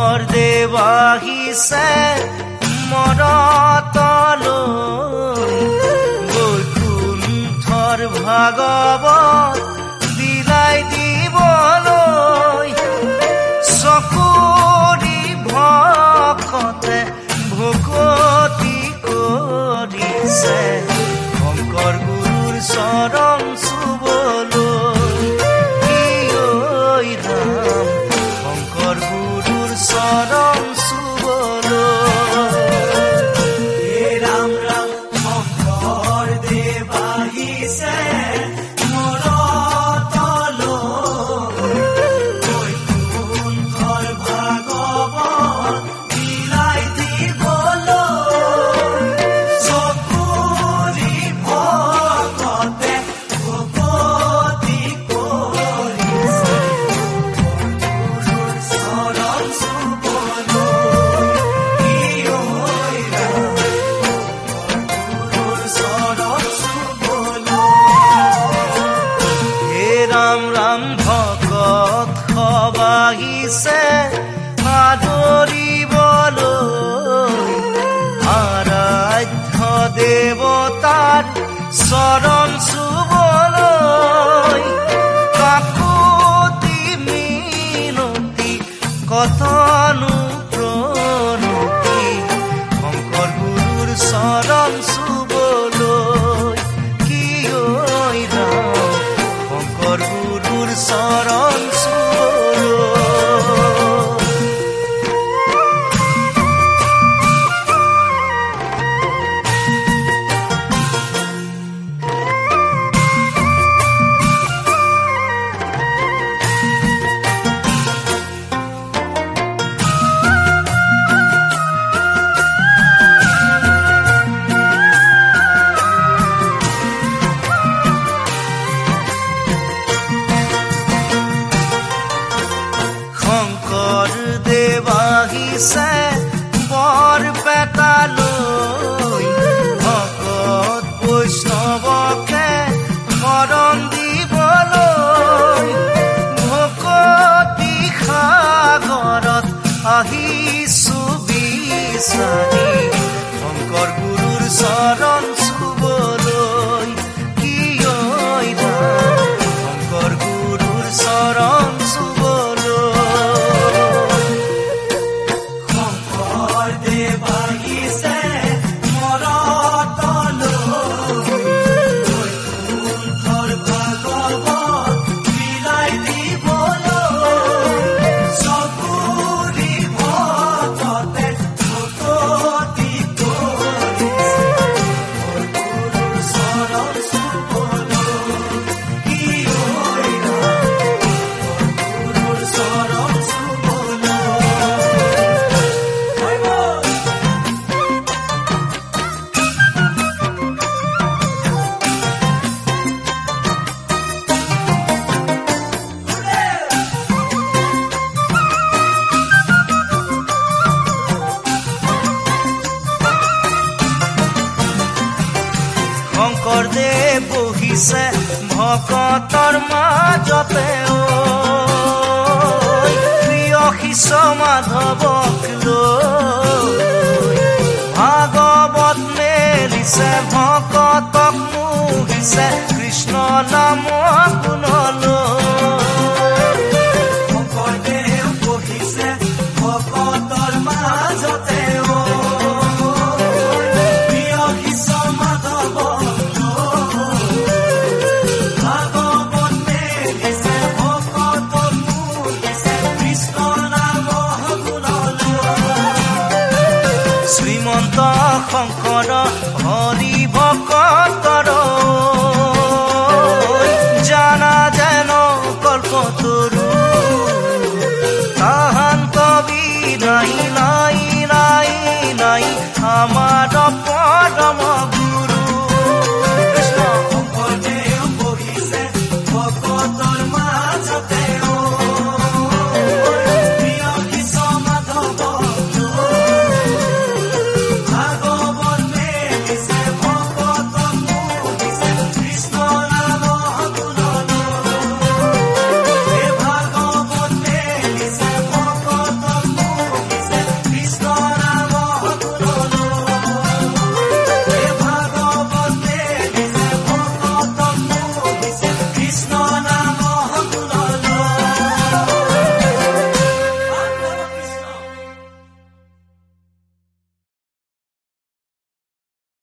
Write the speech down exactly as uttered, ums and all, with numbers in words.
শংকৰদেৱ আহিছে মৰতলৈ বৈকুণ্ঠৰ ভাগৱত বিলাই দিবলৈ চকুৰি ভকতে ভকতি কৰিছে শংকৰ গুৰুৰ চৰণ চুবলৈ ঐ ৰাম শংকৰ গুৰুৰ চৰণ চুবলৈ হে ৰাম ৰাম শংকৰদেৱ আহিছে দেৱতাৰ চৰণ চুবলৈ কাকুতি মিনতি কতনো প্ৰণতি শংকৰ গুৰুৰ চৰণ চুবলৈ কি ঐ ৰাম শংকৰ গুৰুৰ চৰণ চুবলৈ বৰপেটালৈ ভকত বৈষ্ণৱকে শৰণ দিবলৈ ভকতি সাগৰত আহিছো বিচাৰি শংকৰ গুৰুৰ চৰণ চুবলৈ কি ঐ ৰাম শংকৰ গুৰুৰ চৰণ চুবলৈ শংকৰদেৱ বহিছে ভকতৰ মাজতে ঐ প্ৰিয় শিষ্য মাধৱক লৈ ভাগৱত মেলিছে ভকতক মোহিছে কৃষ্ণ নাম গুণলৈ শংকৰদেৱ বহিছে ভকতৰ মাজতে শ্ৰীমন্ত শংকৰ হৰি ভক্ত